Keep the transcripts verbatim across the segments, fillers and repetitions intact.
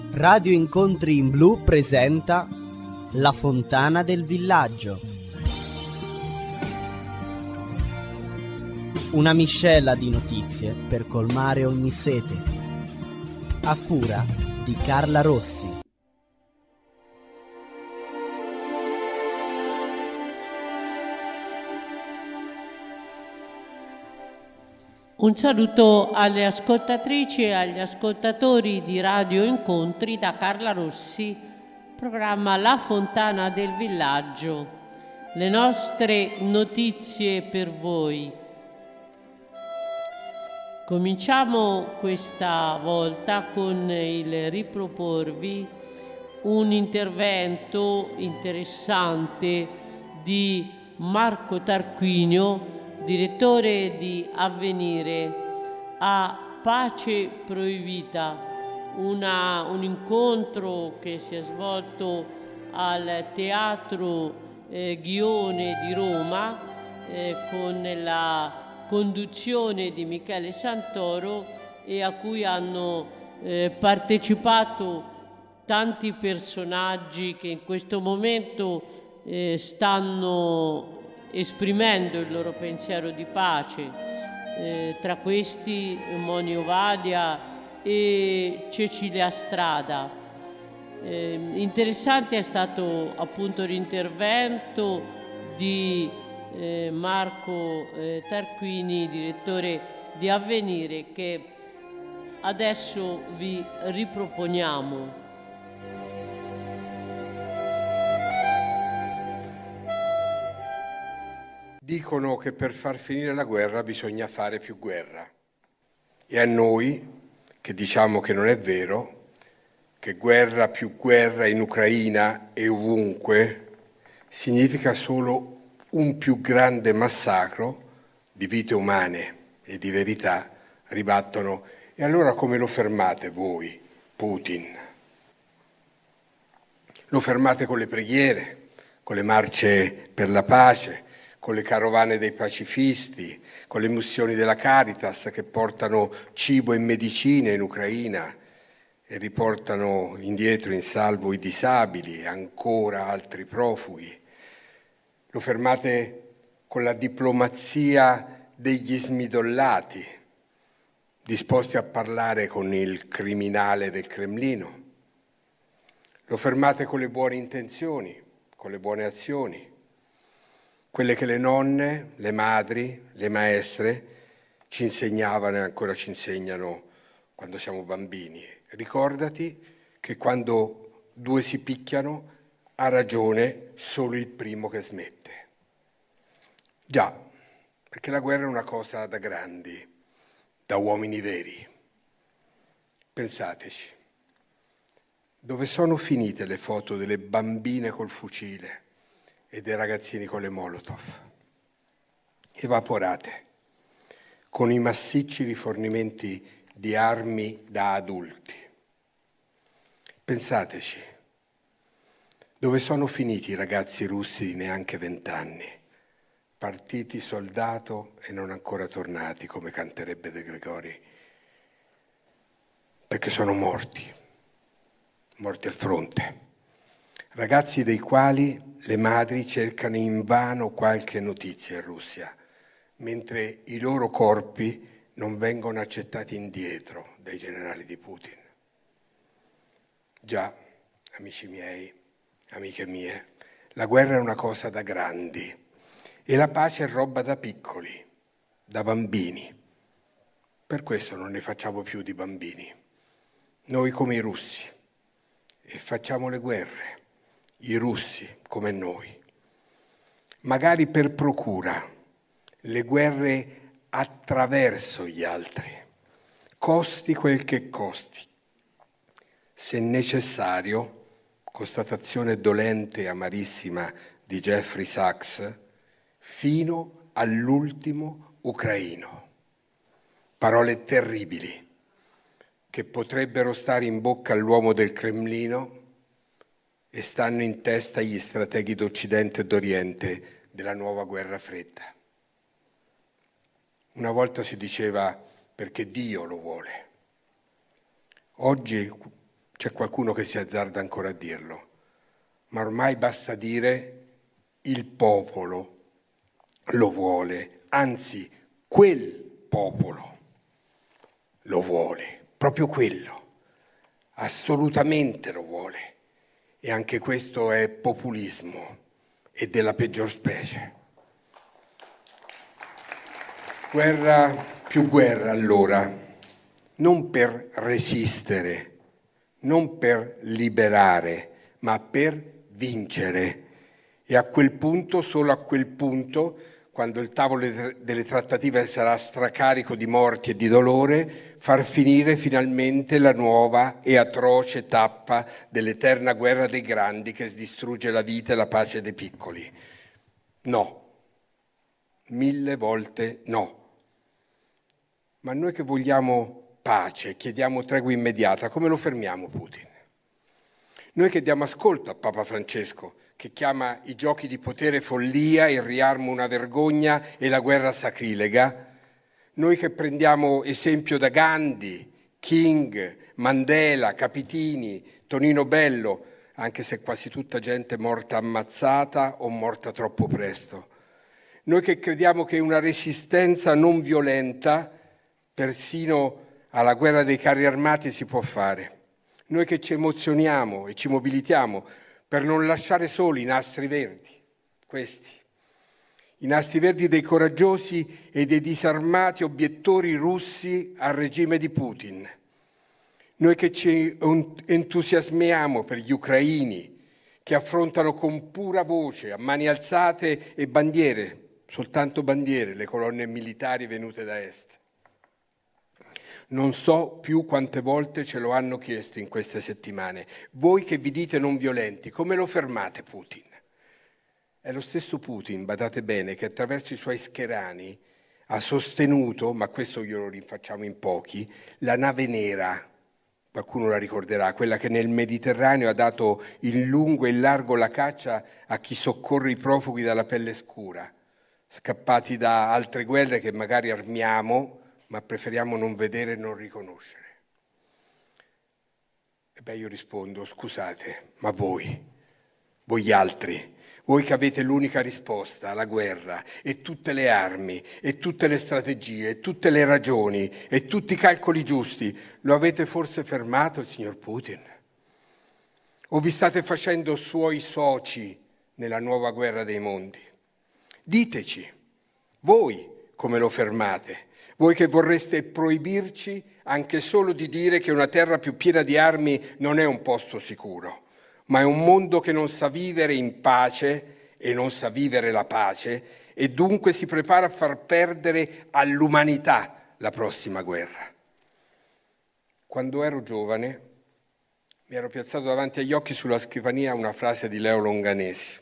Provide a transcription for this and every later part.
Radio Incontri in Blu presenta La Fontana del Villaggio. Una miscela di notizie per colmare ogni sete. A cura di Carla Rossi. Un saluto alle ascoltatrici e agli ascoltatori di Radio Incontri da Carla Rossi, programma La Fontana del Villaggio. Le nostre notizie per voi. Cominciamo questa volta con il riproporvi un intervento interessante di Marco Tarquinio, direttore di Avvenire, a Pace Proibita, una, un incontro che si è svolto al Teatro eh, Ghione di Roma eh, con la conduzione di Michele Santoro e a cui hanno eh, partecipato tanti personaggi che in questo momento eh, stanno esprimendo il loro pensiero di pace, eh, tra questi Moni Ovadia e Cecilia Strada. Eh, interessante è stato appunto l'intervento di eh, Marco eh, Tarquini, direttore di Avvenire, che adesso vi riproponiamo. Dicono che per far finire la guerra bisogna fare più guerra. E a noi, che diciamo che non è vero, che guerra più guerra in Ucraina e ovunque significa solo un più grande massacro di vite umane e di verità, ribattono. E allora come lo fermate voi, Putin? Lo fermate con le preghiere, con le marce per la pace, con le carovane dei pacifisti, con le missioni della Caritas che portano cibo e medicine in Ucraina e riportano indietro in salvo i disabili e ancora altri profughi. Lo fermate con la diplomazia degli smidollati, disposti a parlare con il criminale del Cremlino. Lo fermate con le buone intenzioni, con le buone azioni, quelle che le nonne, le madri, le maestre ci insegnavano e ancora ci insegnano quando siamo bambini. Ricordati che quando due si picchiano ha ragione solo il primo che smette. Già, perché la guerra è una cosa da grandi, da uomini veri. Pensateci, dove sono finite le foto delle bambine col fucile e dei ragazzini con le Molotov? Evaporate, con i massicci rifornimenti di armi da adulti. Pensateci, dove sono finiti i ragazzi russi di neanche vent'anni, partiti soldato e non ancora tornati, come canterebbe De Gregori, perché sono morti, morti al fronte. Ragazzi dei quali le madri cercano invano qualche notizia in Russia, mentre i loro corpi non vengono accettati indietro dai generali di Putin. Già, amici miei, amiche mie, la guerra è una cosa da grandi e la pace è roba da piccoli, da bambini. Per questo non ne facciamo più di bambini, noi come i russi, e facciamo le guerre. I russi come noi, magari per procura, le guerre attraverso gli altri, costi quel che costi. Se necessario, constatazione dolente e amarissima di Jeffrey Sachs, fino all'ultimo ucraino. Parole terribili che potrebbero stare in bocca all'uomo del Cremlino e stanno in testa agli strateghi d'Occidente e d'Oriente della nuova guerra fredda. Una volta si diceva perché Dio lo vuole. Oggi C'è qualcuno che si azzarda ancora a dirlo, ma ormai basta dire il popolo lo vuole, anzi quel popolo lo vuole, proprio quello, assolutamente lo vuole. E anche questo è populismo e della peggior specie. Guerra più guerra allora, non per resistere, non per liberare, ma per vincere. E a quel punto, solo a quel punto, quando il tavolo delle trattative sarà stracarico di morti e di dolore, far finire finalmente la nuova e atroce tappa dell'eterna guerra dei grandi che distrugge la vita e la pace dei piccoli. No, mille volte no. Ma noi che vogliamo pace, chiediamo tregua immediata, come lo fermiamo Putin? Noi che diamo ascolto a Papa Francesco, che chiama i giochi di potere follia, il riarmo una vergogna e la guerra sacrilega, noi che prendiamo esempio da Gandhi, King, Mandela, Capitini, Tonino Bello, anche se quasi tutta gente morta ammazzata o morta troppo presto, noi che crediamo che una resistenza non violenta, persino alla guerra dei carri armati, si può fare. Noi che ci emozioniamo e ci mobilitiamo per non lasciare soli i nastri verdi, questi, i nastri verdi dei coraggiosi e dei disarmati obiettori russi al regime di Putin. Noi che ci entusiasmiamo per gli ucraini, che affrontano con pura voce, a mani alzate e bandiere, soltanto bandiere, le colonne militari venute da est. Non so più quante volte ce lo hanno chiesto in queste settimane. Voi che vi dite non violenti, come lo fermate Putin? È lo stesso Putin, badate bene, che attraverso i suoi scherani ha sostenuto, ma questo glielo rinfacciamo in pochi, la nave nera, qualcuno la ricorderà, quella che nel Mediterraneo ha dato in lungo e in largo la caccia a chi soccorre i profughi dalla pelle scura, scappati da altre guerre che magari armiamo, ma preferiamo non vedere e non riconoscere. E beh, io rispondo, scusate, ma voi, voi altri, voi che avete l'unica risposta alla guerra, e tutte le armi, e tutte le strategie, e tutte le ragioni, e tutti i calcoli giusti, lo avete forse fermato il signor Putin? O vi state facendo suoi soci nella nuova guerra dei mondi? Diteci, voi come lo fermate? Voi che vorreste proibirci anche solo di dire che una terra più piena di armi non è un posto sicuro, ma è un mondo che non sa vivere in pace e non sa vivere la pace e dunque si prepara a far perdere all'umanità la prossima guerra. Quando ero giovane mi ero piazzato davanti agli occhi sulla scrivania una frase di Leo Longanesi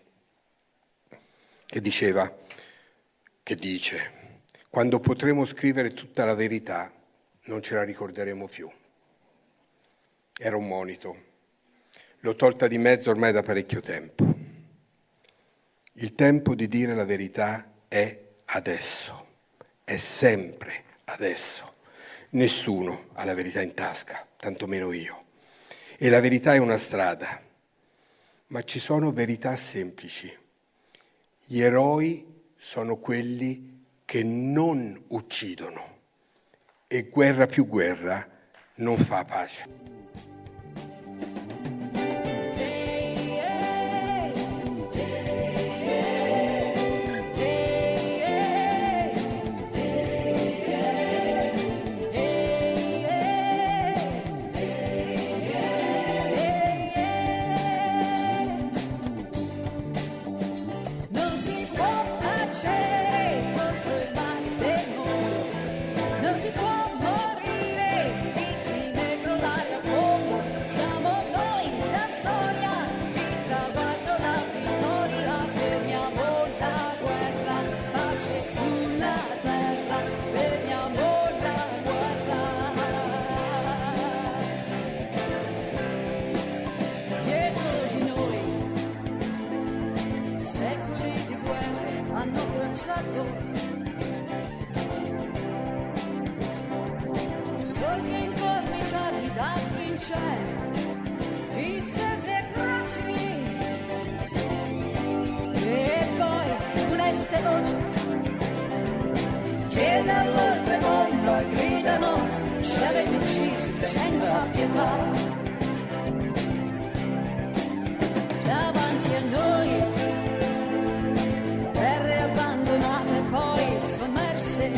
che diceva, che dice... Quando potremo scrivere tutta la verità, non ce la ricorderemo più. Era un monito. L'ho tolta di mezzo ormai da parecchio tempo. Il tempo di dire la verità è adesso, è sempre adesso. Nessuno ha la verità in tasca, tantomeno io. E la verità è una strada, ma ci sono verità semplici. Gli eroi sono quelli che non uccidono e guerra più guerra non fa pace. Sogni incorniciati da trincee e croci, e poi funeste voci che dall'oltremondo gridano: ci avete uccisi senza pietà. Davanti a noi terre abbandonate poi sommerse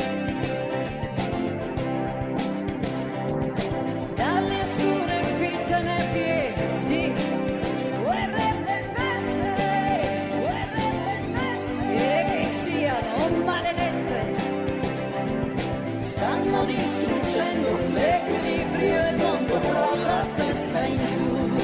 dalle oscure fitte nebbie di guerre vendette, guerre vendette, e che siano maledette, stanno distruggendo l'equilibrio e il mondo crolla a testa in giù.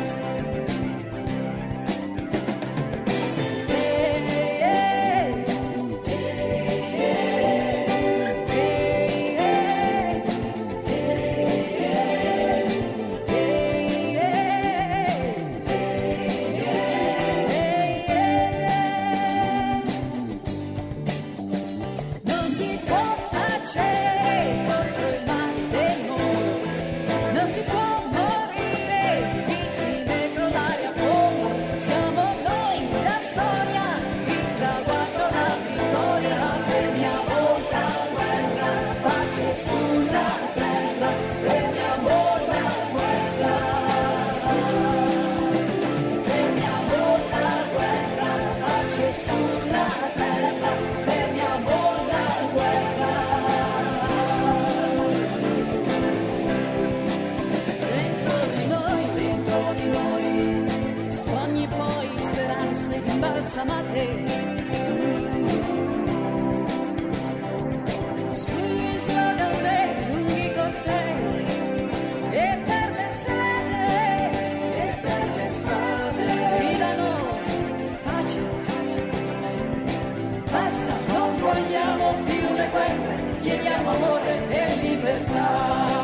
Sugli slogani, lunghi cortei, e per le strade, e per le strade gridano pace, pace, pace. Basta, non vogliamo più le guerre, chiediamo amore e libertà.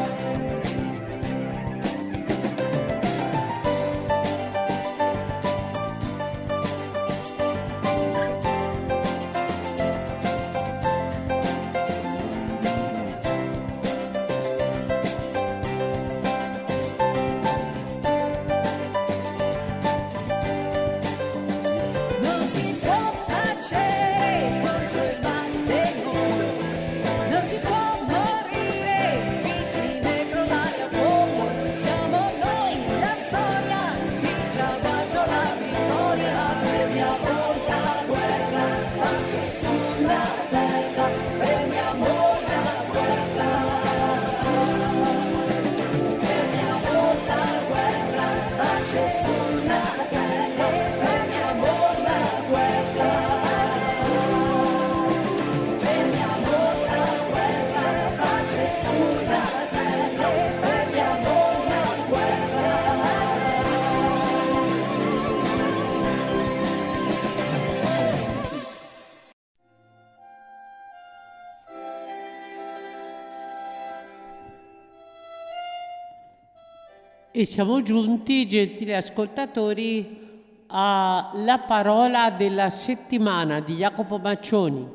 E siamo giunti, gentili ascoltatori, alla parola della settimana di Jacopo Maccioni.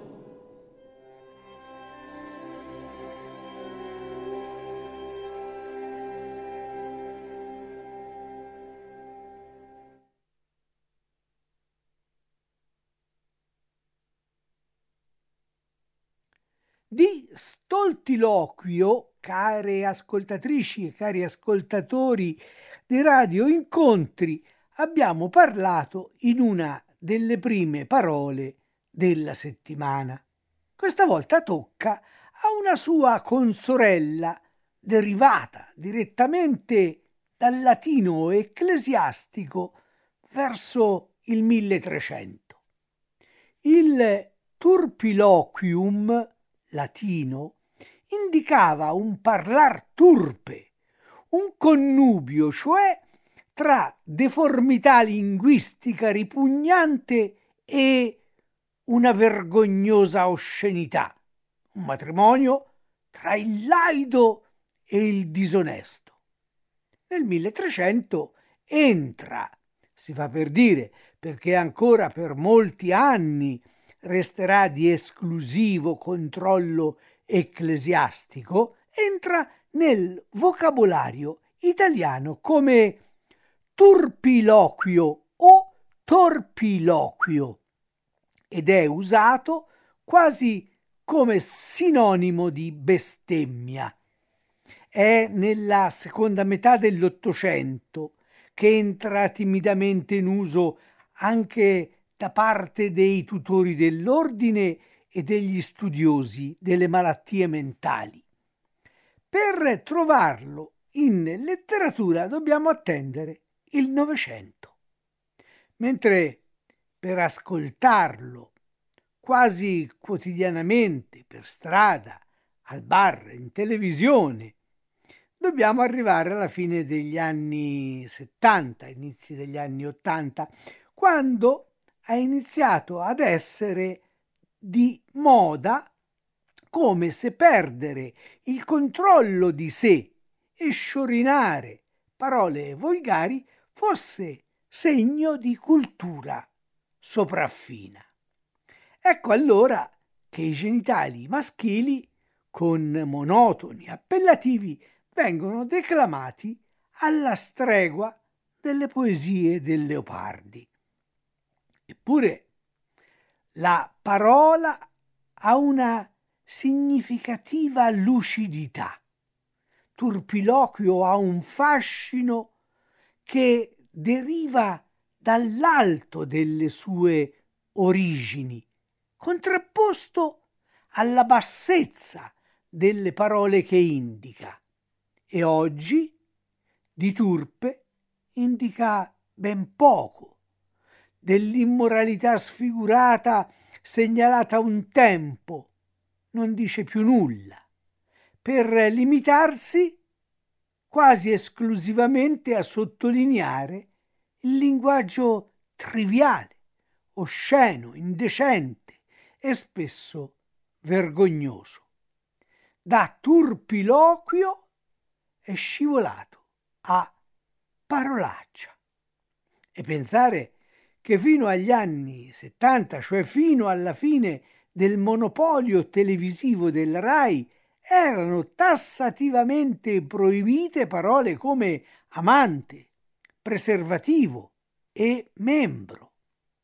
Di stoltiloquio, care ascoltatrici e cari ascoltatori di Radio Incontri, abbiamo parlato in una delle prime parole della settimana. Questa volta tocca a una sua consorella derivata direttamente dal latino ecclesiastico verso il milletrecento. Il turpiloquium latino indicava un parlar turpe, un connubio, cioè tra deformità linguistica ripugnante e una vergognosa oscenità, un matrimonio tra il laido e il disonesto. Nel milletrecento entra, si fa per dire, perché ancora per molti anni resterà di esclusivo controllo ecclesiastico, entra nel vocabolario italiano come turpiloquio o torpiloquio ed è usato quasi come sinonimo di bestemmia. È nella seconda metà dell'Ottocento che entra timidamente in uso anche da parte dei tutori dell'ordine e degli studiosi delle malattie mentali. Per trovarlo in letteratura dobbiamo attendere il Novecento, mentre per ascoltarlo quasi quotidianamente per strada, al bar, in televisione, dobbiamo arrivare alla fine degli anni settanta, inizi degli anni ottanta, quando ha iniziato ad essere di moda, come se perdere il controllo di sé e sciorinare parole volgari fosse segno di cultura sopraffina. Ecco allora che i genitali maschili, con monotoni appellativi, vengono declamati alla stregua delle poesie del Leopardi. Eppure la parola ha una significativa lucidità. Turpiloquio ha un fascino che deriva dall'alto delle sue origini, contrapposto alla bassezza delle parole che indica. E oggi di turpe indica ben poco. Dell'immoralità sfigurata segnalata un tempo non dice più nulla, per limitarsi quasi esclusivamente a sottolineare il linguaggio triviale, osceno, indecente e spesso vergognoso. Da turpiloquio è scivolato a parolaccia. E pensare che fino agli anni settanta, cioè fino alla fine del monopolio televisivo del Rai, erano tassativamente proibite parole come amante, preservativo e membro.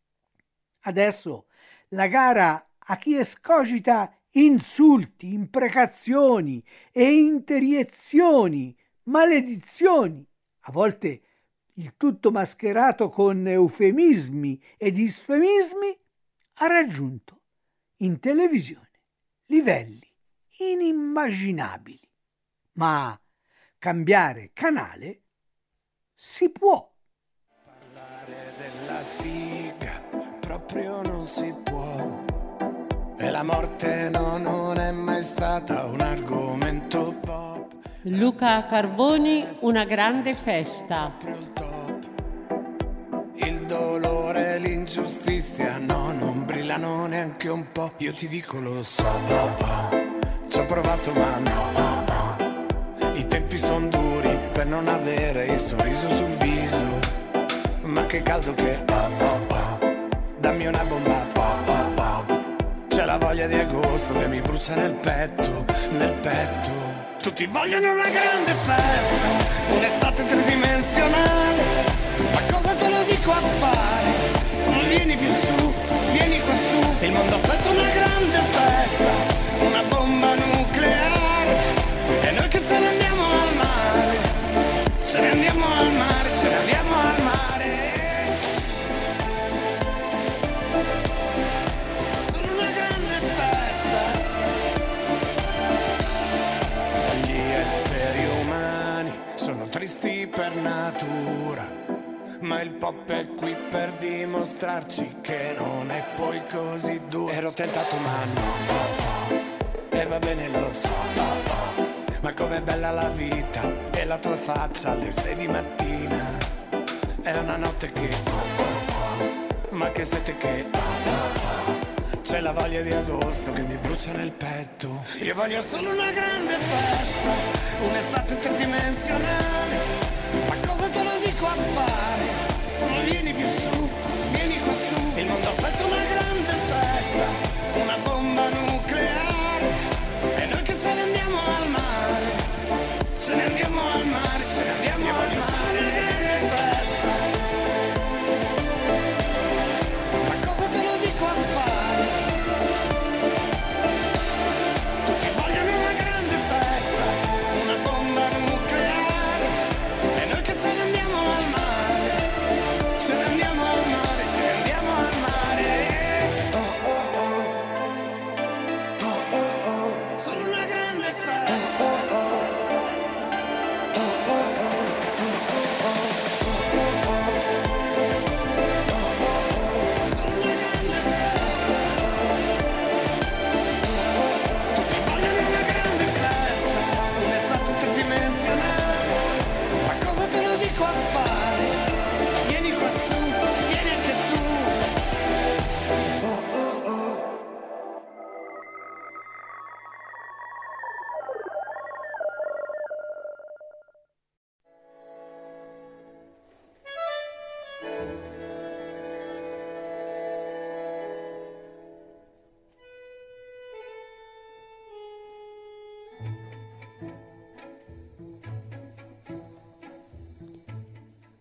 Adesso la gara a chi escogita insulti, imprecazioni e interiezioni, maledizioni, a volte il tutto mascherato con eufemismi e disfemismi, ha raggiunto in televisione livelli inimmaginabili. Ma cambiare canale si può. Parlare della sfiga proprio non si può. E la morte no, non è mai stata un argomento pop. Luca Carboni, Una grande festa. Il dolore, l'ingiustizia, no, non brillano neanche un po'. Io ti dico lo so, oh, oh. Ci ho provato ma no, oh, oh. I tempi son duri per non avere il sorriso sul viso. Ma che caldo che oh, oh, oh. Dammi una bomba, oh, oh, oh. C'è la voglia di agosto che mi brucia nel petto, nel petto. Tutti vogliono una grande festa, un'estate tridimensionale. Ma cosa te lo dico a fare? Non vieni più su, vieni qua su. Il mondo aspetta una grande festa, una bomba nucleare. E noi che ce ne andiamo al mare, ce ne andiamo al mare, ce ne andiamo al mare. Sono una grande festa. Gli esseri umani sono tristi per natura, ma il pop è qui per dimostrarci che non è poi così duro. Ero tentato ma no, no, no. E va bene lo so, no, no. Ma com'è bella la vita e la tua faccia alle sei di mattina. È una notte che oh, oh, oh. Ma che sete che oh, oh, oh. C'è la voglia di agosto che mi brucia nel petto. Io voglio solo una grande festa, un'estate tridimensionale. Ma cosa te lo dico a fare? Non vieni più su, vieni qua su. Il mondo aspetta una grande festa, una bomba nucleare. E noi che ce ne andiamo al mare, ce ne andiamo al mare, ce ne andiamo al mare. Io voglio solo una grande festa.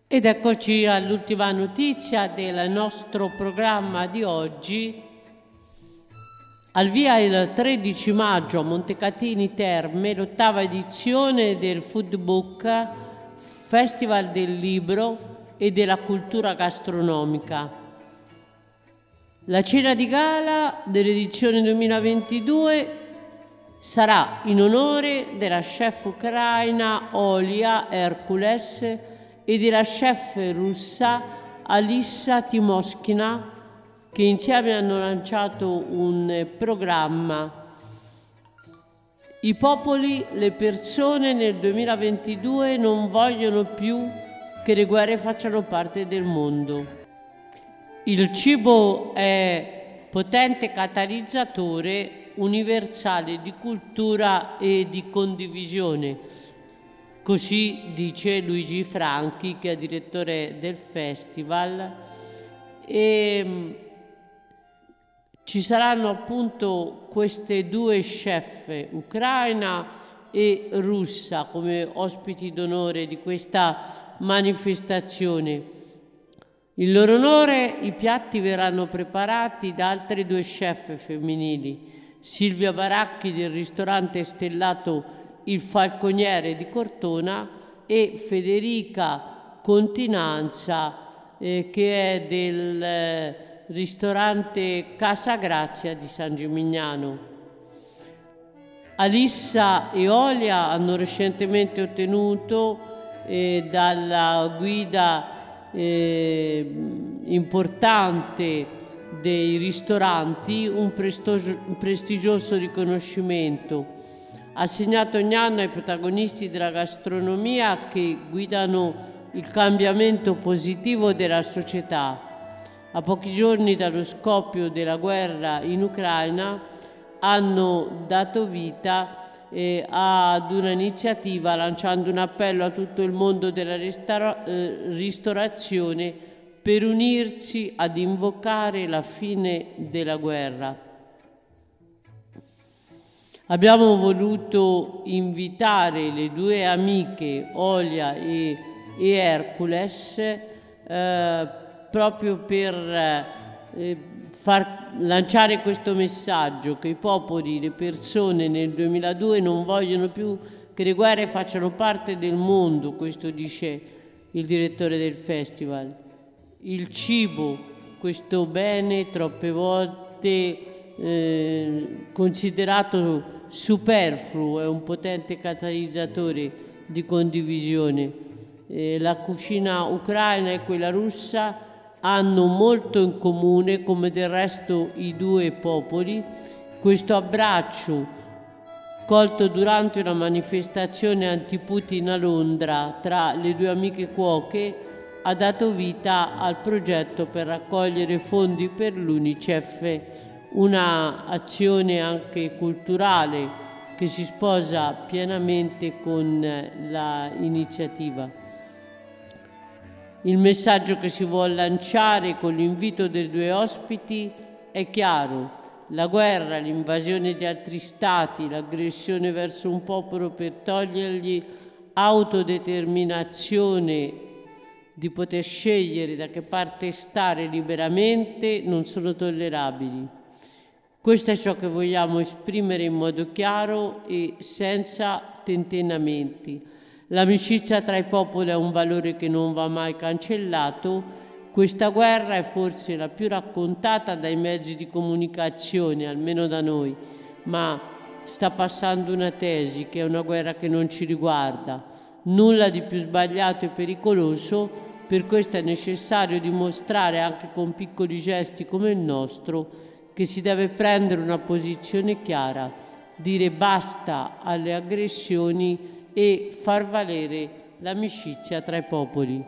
Ed eccoci all'ultima notizia del nostro programma di oggi. Al via il tredici maggio a Montecatini Terme l'ottava edizione del Foodbook, Festival del Libro e della Cultura Gastronomica. La cena di gala dell'edizione duemilaventidue sarà in onore della chef ucraina Olia Hercules e della chef russa Alissa Timoskina, che insieme hanno lanciato un programma. I popoli, le persone nel duemilaventidue non vogliono più che le guerre facciano parte del mondo. Il cibo è potente catalizzatore universale di cultura e di condivisione. Così dice Luigi Franchi, che è direttore del festival, e ci saranno appunto queste due chef, ucraina e russa, come ospiti d'onore di questa manifestazione. In loro onore i piatti verranno preparati da altre due chef femminili, Silvia Baracchi del ristorante stellato Il Falconiere di Cortona e Federica Continanza eh, che è del eh, ristorante Casa Grazia di San Gimignano. Alissa e Olia hanno recentemente ottenuto eh, dalla guida eh, importante dei ristoranti un, un prestigioso riconoscimento, assegnato ogni anno ai protagonisti della gastronomia che guidano il cambiamento positivo della società. A pochi giorni dallo scoppio della guerra in Ucraina hanno dato vita eh, ad un'iniziativa lanciando un appello a tutto il mondo della restaura- eh, ristorazione per unirsi ad invocare la fine della guerra. Abbiamo voluto invitare le due amiche Olia e, e Hercules eh, proprio per eh, far lanciare questo messaggio che i popoli, le persone nel duemiladue non vogliono più che le guerre facciano parte del mondo, questo dice il direttore del festival. Il cibo, questo bene troppe volte eh, considerato superfluo, è un potente catalizzatore di condivisione. Eh, la cucina ucraina e quella russa hanno molto in comune, come del resto i due popoli. Questo abbraccio, colto durante una manifestazione anti-Putin a Londra tra le due amiche cuoche, ha dato vita al progetto per raccogliere fondi per l'UNICEF, una azione anche culturale che si sposa pienamente con la iniziativa. Il messaggio che si vuole lanciare con l'invito dei due ospiti è chiaro: la guerra, l'invasione di altri stati, l'aggressione verso un popolo per togliergli autodeterminazione di poter scegliere da che parte stare liberamente non sono tollerabili. Questo è ciò che vogliamo esprimere in modo chiaro e senza tentennamenti. L'amicizia tra i popoli è un valore che non va mai cancellato. Questa guerra è forse la più raccontata dai mezzi di comunicazione, almeno da noi, ma sta passando una tesi che è una guerra che non ci riguarda. Nulla di più sbagliato e pericoloso, per questo è necessario dimostrare anche con piccoli gesti come il nostro che si deve prendere una posizione chiara, dire basta alle aggressioni e far valere l'amicizia tra i popoli.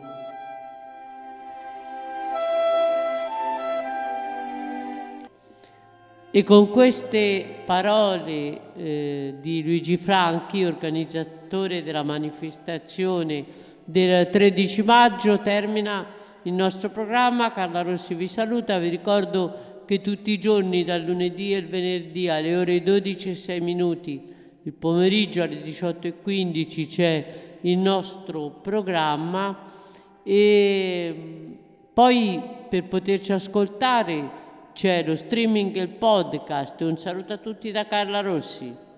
E con queste parole eh, di Luigi Franchi, organizzatore della manifestazione del tredici maggio, termina il nostro programma. Carla Rossi vi saluta, vi ricordo che tutti i giorni dal lunedì e il venerdì alle ore dodici e sei minuti, il pomeriggio alle diciotto e quindici c'è il nostro programma E poi per poterci ascoltare c'è lo streaming e il podcast. Un saluto a tutti da Carla Rossi.